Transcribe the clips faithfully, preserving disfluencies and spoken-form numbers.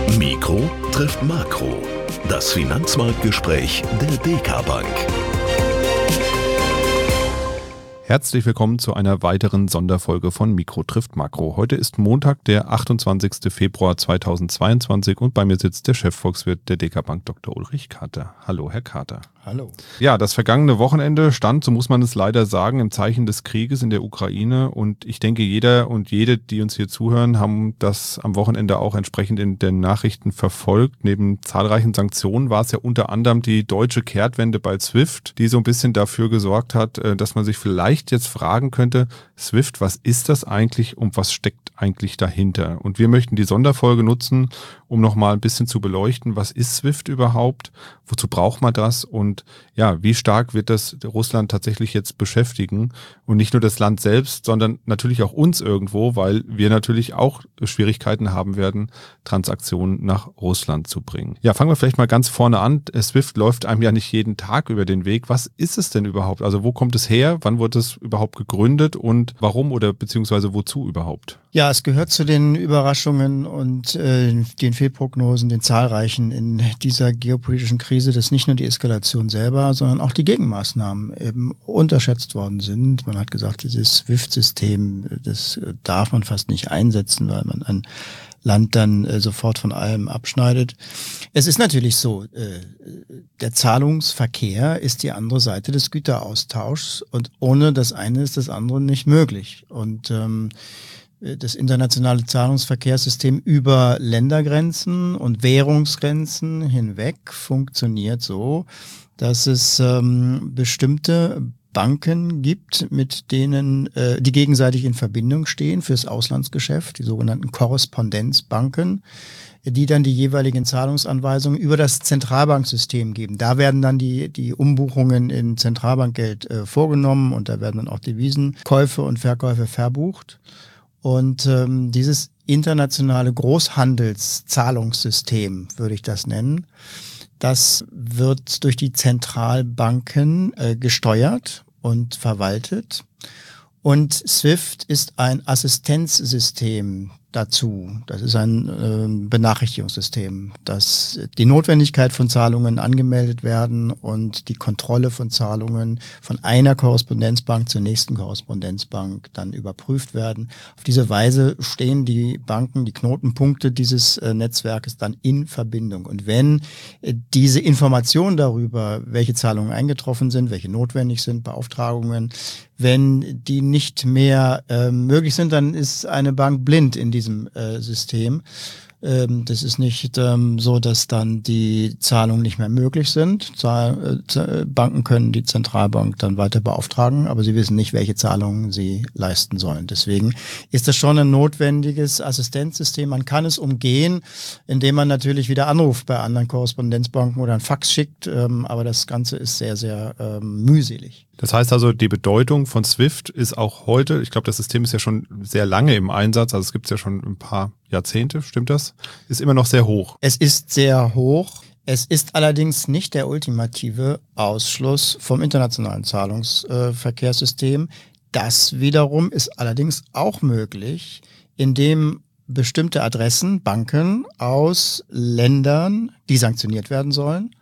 Mikro trifft Makro. Das Finanzmarktgespräch der D K Bank. Herzlich willkommen zu einer weiteren Sonderfolge von Mikro trifft Makro. Heute ist Montag, der achtundzwanzigster Februar zweitausendzweiundzwanzig und bei mir sitzt der Chefvolkswirt der D K Bank, Doktor Ulrich Kater. Hallo, Herr Kater. Hallo. Ja, das vergangene Wochenende stand, so muss man es leider sagen, im Zeichen des Krieges in der Ukraine und ich denke, jeder und jede, die uns hier zuhören, haben das am Wochenende auch entsprechend in den Nachrichten verfolgt. Neben zahlreichen Sanktionen war es ja unter anderem die deutsche Kehrtwende bei SWIFT, die so ein bisschen dafür gesorgt hat, dass man sich vielleicht jetzt fragen könnte, SWIFT, was ist das eigentlich und was steckt eigentlich dahinter? Und wir möchten die Sonderfolge nutzen, um nochmal ein bisschen zu beleuchten, was ist SWIFT überhaupt, wozu braucht man das und ja, wie stark wird das Russland tatsächlich jetzt beschäftigen und nicht nur das Land selbst, sondern natürlich auch uns irgendwo, weil wir natürlich auch Schwierigkeiten haben werden, Transaktionen nach Russland zu bringen. Ja, fangen wir vielleicht mal ganz vorne an. SWIFT läuft einem ja nicht jeden Tag über den Weg. Was ist es denn überhaupt? Also wo kommt es her? Wann wurde es überhaupt gegründet und warum oder beziehungsweise wozu überhaupt? Ja, es gehört zu den Überraschungen und äh, den Fehlprognosen, den zahlreichen in dieser geopolitischen Krise, dass nicht nur die Eskalation selber, sondern auch die Gegenmaßnahmen eben unterschätzt worden sind. Man hat gesagt, dieses SWIFT-System, das darf man fast nicht einsetzen, weil man ein Land dann äh, sofort von allem abschneidet. Es ist natürlich so, äh, der Zahlungsverkehr ist die andere Seite des Güteraustauschs und ohne das eine ist das andere nicht möglich. Und ähm, das internationale Zahlungsverkehrssystem über Ländergrenzen und Währungsgrenzen hinweg funktioniert so, dass es ähm, bestimmte Banken gibt, mit denen äh, die gegenseitig in Verbindung stehen fürs Auslandsgeschäft, die sogenannten Korrespondenzbanken, die dann die jeweiligen Zahlungsanweisungen über das Zentralbanksystem geben. Da werden dann die die Umbuchungen in Zentralbankgeld äh, vorgenommen und da werden dann auch Devisenkäufe und Verkäufe verbucht. Und ähm, dieses internationale Großhandelszahlungssystem, würde ich das nennen, das wird durch die Zentralbanken äh, gesteuert und verwaltet. Und SWIFT ist ein Assistenzsystem dazu. Das ist ein äh, Benachrichtigungssystem, dass die Notwendigkeit von Zahlungen angemeldet werden und die Kontrolle von Zahlungen von einer Korrespondenzbank zur nächsten Korrespondenzbank dann überprüft werden. Auf diese Weise stehen die Banken, die Knotenpunkte dieses äh, Netzwerkes dann in Verbindung. Und wenn äh, diese Information darüber, welche Zahlungen eingetroffen sind, welche notwendig sind, Beauftragungen, wenn die nicht mehr äh, möglich sind, dann ist eine Bank blind in diesem äh, System. Ähm, das ist nicht ähm, so, dass dann die Zahlungen nicht mehr möglich sind. Zahl, äh, Banken können die Zentralbank dann weiter beauftragen, aber sie wissen nicht, welche Zahlungen sie leisten sollen. Deswegen ist das schon ein notwendiges Assistenzsystem. Man kann es umgehen, indem man natürlich wieder anruft bei anderen Korrespondenzbanken oder einen Fax schickt, ähm, aber das Ganze ist sehr, sehr ähm, mühselig. Das heißt also, die Bedeutung von SWIFT ist auch heute, ich glaube, das System ist ja schon sehr lange im Einsatz, also es gibt es ja schon ein paar Jahrzehnte, stimmt das? Ist immer noch sehr hoch. Es ist sehr hoch. Es ist allerdings nicht der ultimative Ausschluss vom internationalen Zahlungsverkehrssystem. Das wiederum ist allerdings auch möglich, indem bestimmte Adressen, Banken aus Ländern, die sanktioniert werden sollen,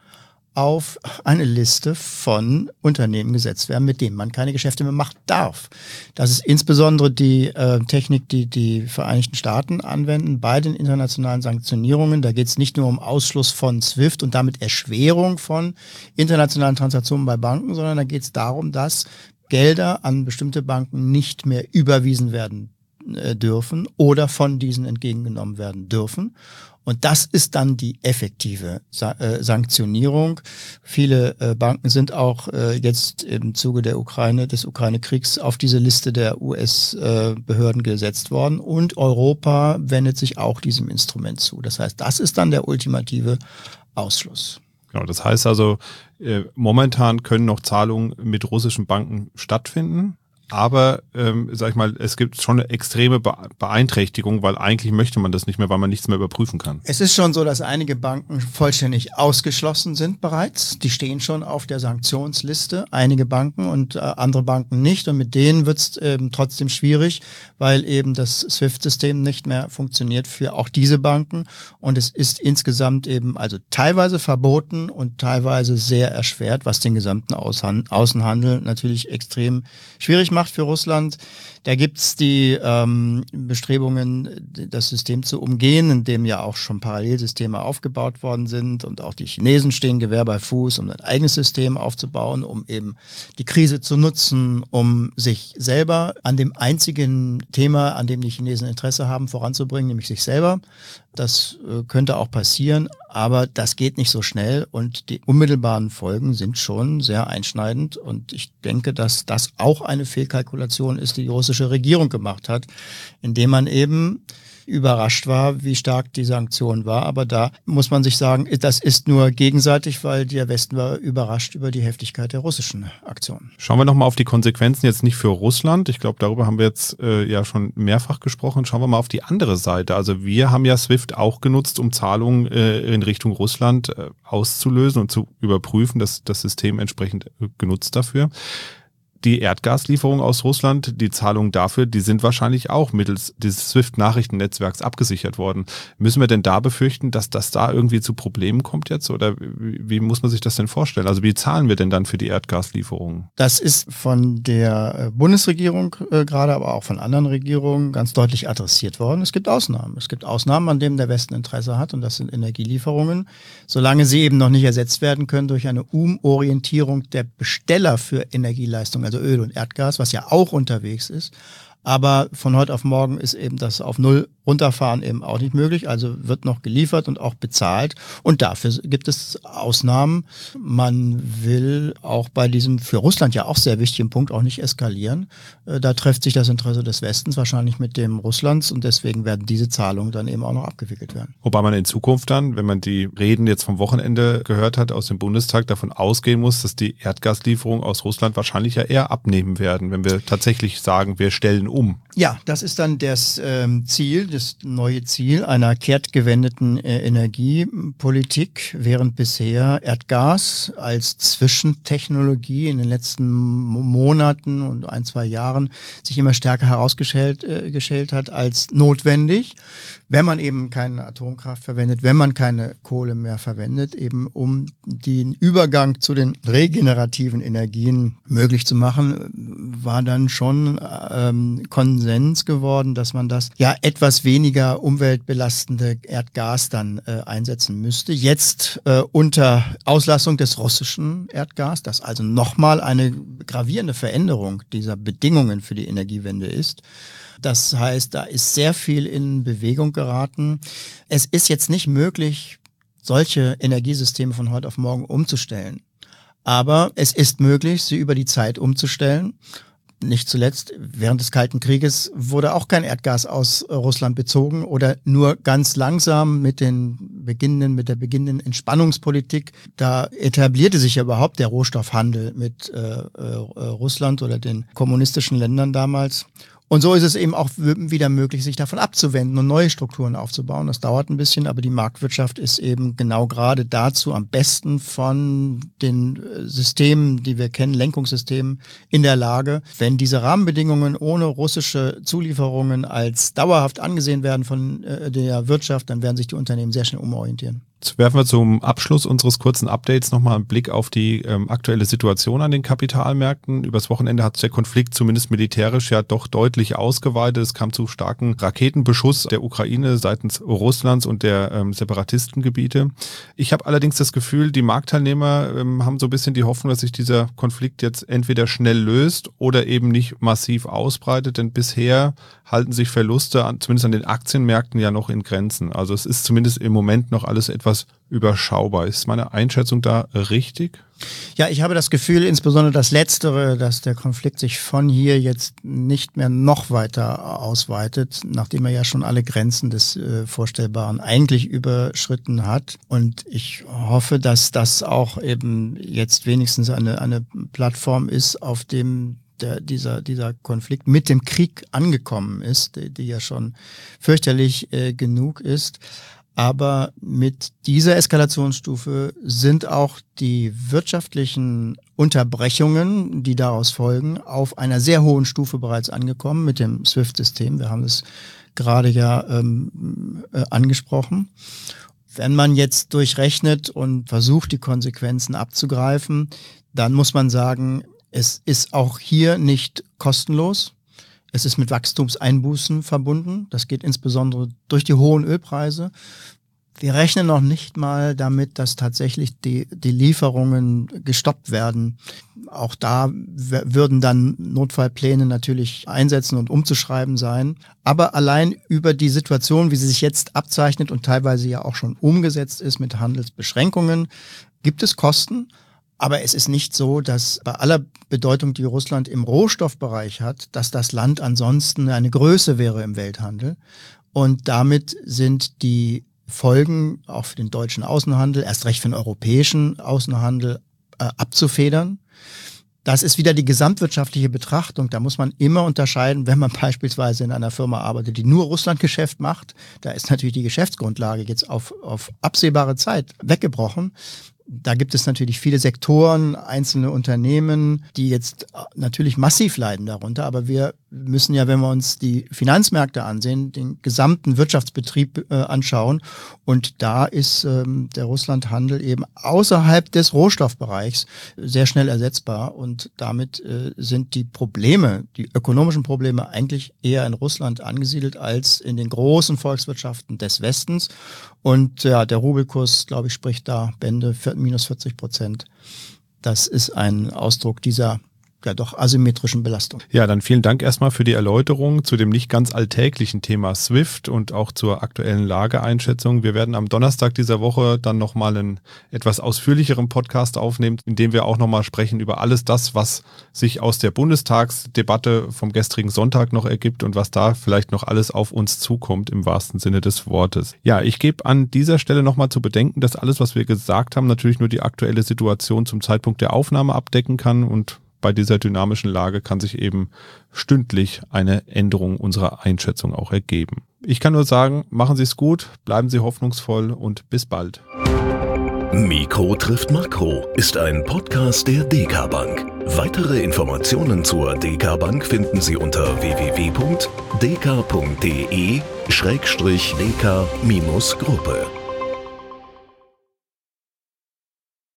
auf eine Liste von Unternehmen gesetzt werden, mit denen man keine Geschäfte mehr machen darf. Das ist insbesondere die äh, Technik, die die Vereinigten Staaten anwenden bei den internationalen Sanktionierungen. Da geht es nicht nur um Ausschluss von SWIFT und damit Erschwerung von internationalen Transaktionen bei Banken, sondern da geht es darum, dass Gelder an bestimmte Banken nicht mehr überwiesen werden äh, dürfen oder von diesen entgegengenommen werden dürfen. Und das ist dann die effektive Sa- äh, Sanktionierung. Viele äh, Banken sind auch äh, jetzt im Zuge der Ukraine, des Ukraine-Kriegs auf diese Liste der U S-Behörden äh, gesetzt worden. Und Europa wendet sich auch diesem Instrument zu. Das heißt, das ist dann der ultimative Ausschluss. Genau, das heißt also, äh, momentan können noch Zahlungen mit russischen Banken stattfinden. aber ähm, sag ich mal, es gibt schon eine extreme Beeinträchtigung, weil eigentlich möchte man das nicht mehr, weil man nichts mehr überprüfen kann. Es ist schon so, dass einige Banken vollständig ausgeschlossen sind bereits. Die stehen schon auf der Sanktionsliste, einige Banken und äh, andere Banken nicht. Und mit denen wird es ähm, trotzdem schwierig, weil eben das SWIFT-System nicht mehr funktioniert für auch diese Banken. Und es ist insgesamt eben also teilweise verboten und teilweise sehr erschwert, was den gesamten Außenhandel Außenhandel natürlich extrem schwierig macht für Russland. Da gibt's die ähm, Bestrebungen, das System zu umgehen, in dem ja auch schon Parallelsysteme aufgebaut worden sind und auch die Chinesen stehen Gewehr bei Fuß, um ein eigenes System aufzubauen, um eben die Krise zu nutzen, um sich selber an dem einzigen Thema, an dem die Chinesen Interesse haben, voranzubringen, nämlich sich selber. Das äh, könnte auch passieren, aber das geht nicht so schnell und die unmittelbaren Folgen sind schon sehr einschneidend und ich denke, dass das auch eine Fehlkalkulation ist, die die russische Regierung gemacht hat, indem man eben überrascht war, wie stark die Sanktion war. Aber da muss man sich sagen, das ist nur gegenseitig, weil der Westen war überrascht über die Heftigkeit der russischen Aktion. Schauen wir nochmal auf die Konsequenzen jetzt nicht für Russland. Ich glaube, darüber haben wir jetzt äh, ja schon mehrfach gesprochen. Schauen wir mal auf die andere Seite. Also wir haben ja SWIFT auch genutzt, um Zahlungen äh, in Richtung Russland äh, auszulösen und zu überprüfen, dass das System entsprechend äh, genutzt dafür. Die Erdgaslieferungen aus Russland, die Zahlungen dafür, die sind wahrscheinlich auch mittels des SWIFT-Nachrichtennetzwerks abgesichert worden. Müssen wir denn da befürchten, dass das da irgendwie zu Problemen kommt jetzt? Oder wie, wie muss man sich das denn vorstellen? Also wie zahlen wir denn dann für die Erdgaslieferungen? Das ist von der Bundesregierung äh, gerade, aber auch von anderen Regierungen ganz deutlich adressiert worden. Es gibt Ausnahmen. Es gibt Ausnahmen, an denen der Westen Interesse hat und das sind Energielieferungen. Solange sie eben noch nicht ersetzt werden können durch eine Umorientierung der Besteller für Energieleistungen, also Öl und Erdgas, was ja auch unterwegs ist. Aber von heute auf morgen ist eben das auf Null runterfahren eben auch nicht möglich. Also wird noch geliefert und auch bezahlt. Und dafür gibt es Ausnahmen. Man will auch bei diesem für Russland ja auch sehr wichtigen Punkt auch nicht eskalieren. Da trifft sich das Interesse des Westens wahrscheinlich mit dem Russlands und deswegen werden diese Zahlungen dann eben auch noch abgewickelt werden. Wobei man in Zukunft dann, wenn man die Reden jetzt vom Wochenende gehört hat aus dem Bundestag, davon ausgehen muss, dass die Erdgaslieferungen aus Russland wahrscheinlich ja eher abnehmen werden, wenn wir tatsächlich sagen, wir stellen um. Ja, das ist dann das ähm, Ziel, das neue Ziel einer kehrtgewendeten äh, Energiepolitik, während bisher Erdgas als Zwischentechnologie in den letzten Monaten und ein, zwei Jahren sich immer stärker herausgestellt äh, gestellt hat als notwendig, wenn man eben keine Atomkraft verwendet, wenn man keine Kohle mehr verwendet, eben um den Übergang zu den regenerativen Energien möglich zu machen, war dann schon ähm, Konsens geworden, dass man das ja etwas weniger umweltbelastende Erdgas dann äh, einsetzen müsste. Jetzt äh, unter Auslassung des russischen Erdgas, das also nochmal eine gravierende Veränderung dieser Bedingungen für die Energiewende ist. Das heißt, da ist sehr viel in Bewegung geraten. Es ist jetzt nicht möglich, solche Energiesysteme von heute auf morgen umzustellen. Aber es ist möglich, sie über die Zeit umzustellen. Nicht zuletzt, während des Kalten Krieges wurde auch kein Erdgas aus Russland bezogen oder nur ganz langsam mit den beginnenden, mit der beginnenden Entspannungspolitik. Da etablierte sich ja überhaupt der Rohstoffhandel mit äh, äh, Russland oder den kommunistischen Ländern damals. Und so ist es eben auch wieder möglich, sich davon abzuwenden und neue Strukturen aufzubauen. Das dauert ein bisschen, aber die Marktwirtschaft ist eben genau gerade dazu am besten von den Systemen, die wir kennen, Lenkungssystemen, in der Lage. Wenn diese Rahmenbedingungen ohne russische Zulieferungen als dauerhaft angesehen werden von der Wirtschaft, dann werden sich die Unternehmen sehr schnell umorientieren. Jetzt werfen wir zum Abschluss unseres kurzen Updates nochmal einen Blick auf die ähm, aktuelle Situation an den Kapitalmärkten. Übers Wochenende hat sich der Konflikt zumindest militärisch ja doch deutlich ausgeweitet. Es kam zu starken Raketenbeschuss der Ukraine seitens Russlands und der ähm, Separatistengebiete. Ich habe allerdings das Gefühl, die Marktteilnehmer ähm, haben so ein bisschen die Hoffnung, dass sich dieser Konflikt jetzt entweder schnell löst oder eben nicht massiv ausbreitet, denn bisher halten sich Verluste, an, zumindest an den Aktienmärkten, ja noch in Grenzen. Also es ist zumindest im Moment noch alles etwas überschaubar. Ist meine Einschätzung da richtig? Ja, ich habe das Gefühl, insbesondere das Letztere, dass der Konflikt sich von hier jetzt nicht mehr noch weiter ausweitet, nachdem er ja schon alle Grenzen des äh, Vorstellbaren eigentlich überschritten hat. Und ich hoffe, dass das auch eben jetzt wenigstens eine, eine Plattform ist, auf dem der, dieser, dieser Konflikt mit dem Krieg angekommen ist, die, die ja schon fürchterlich äh, genug ist. Aber mit dieser Eskalationsstufe sind auch die wirtschaftlichen Unterbrechungen, die daraus folgen, auf einer sehr hohen Stufe bereits angekommen mit dem SWIFT-System. Wir haben es gerade ja ähm, äh, angesprochen. Wenn man jetzt durchrechnet und versucht, die Konsequenzen abzugreifen, dann muss man sagen, es ist auch hier nicht kostenlos. Es ist mit Wachstumseinbußen verbunden. Das geht insbesondere durch die hohen Ölpreise. Wir rechnen noch nicht mal damit, dass tatsächlich die, die Lieferungen gestoppt werden. Auch da w- würden dann Notfallpläne natürlich einsetzen und umzuschreiben sein. Aber allein über die Situation, wie sie sich jetzt abzeichnet und teilweise ja auch schon umgesetzt ist mit Handelsbeschränkungen, gibt es Kosten. Aber es ist nicht so, dass bei aller Bedeutung, die Russland im Rohstoffbereich hat, dass das Land ansonsten eine Größe wäre im Welthandel. Und damit sind die Folgen auch für den deutschen Außenhandel, erst recht für den europäischen Außenhandel äh, abzufedern. Das ist wieder die gesamtwirtschaftliche Betrachtung. Da muss man immer unterscheiden, wenn man beispielsweise in einer Firma arbeitet, die nur Russlandgeschäft macht. Da ist natürlich die Geschäftsgrundlage jetzt auf, auf absehbare Zeit weggebrochen. Da gibt es natürlich viele Sektoren, einzelne Unternehmen, die jetzt natürlich massiv leiden darunter. Aber wir müssen ja, wenn wir uns die Finanzmärkte ansehen, den gesamten Wirtschaftsbetrieb äh, anschauen. Und da ist ähm, der Russlandhandel eben außerhalb des Rohstoffbereichs sehr schnell ersetzbar. Und damit äh, sind die Probleme, die ökonomischen Probleme eigentlich eher in Russland angesiedelt als in den großen Volkswirtschaften des Westens. Und ja, der Rubelkurs, glaube ich, spricht da Bände für minus vierzig Prozent. Das ist ein Ausdruck dieser ja doch asymmetrischen Belastung. Ja, dann vielen Dank erstmal für die Erläuterung zu dem nicht ganz alltäglichen Thema SWIFT und auch zur aktuellen Lageeinschätzung. Wir werden am Donnerstag dieser Woche dann nochmal einen etwas ausführlicheren Podcast aufnehmen, in dem wir auch nochmal sprechen über alles das, was sich aus der Bundestagsdebatte vom gestrigen Sonntag noch ergibt und was da vielleicht noch alles auf uns zukommt im wahrsten Sinne des Wortes. Ja, ich gebe an dieser Stelle nochmal zu bedenken, dass alles, was wir gesagt haben, natürlich nur die aktuelle Situation zum Zeitpunkt der Aufnahme abdecken kann und bei dieser dynamischen Lage kann sich eben stündlich eine Änderung unserer Einschätzung auch ergeben. Ich kann nur sagen, machen Sie es gut, bleiben Sie hoffnungsvoll und bis bald. Mikro trifft Makro ist ein Podcast der D K Bank. Weitere Informationen zur D K Bank finden Sie unter w w w punkt d k punkt d e schrägstrich d k Gruppe.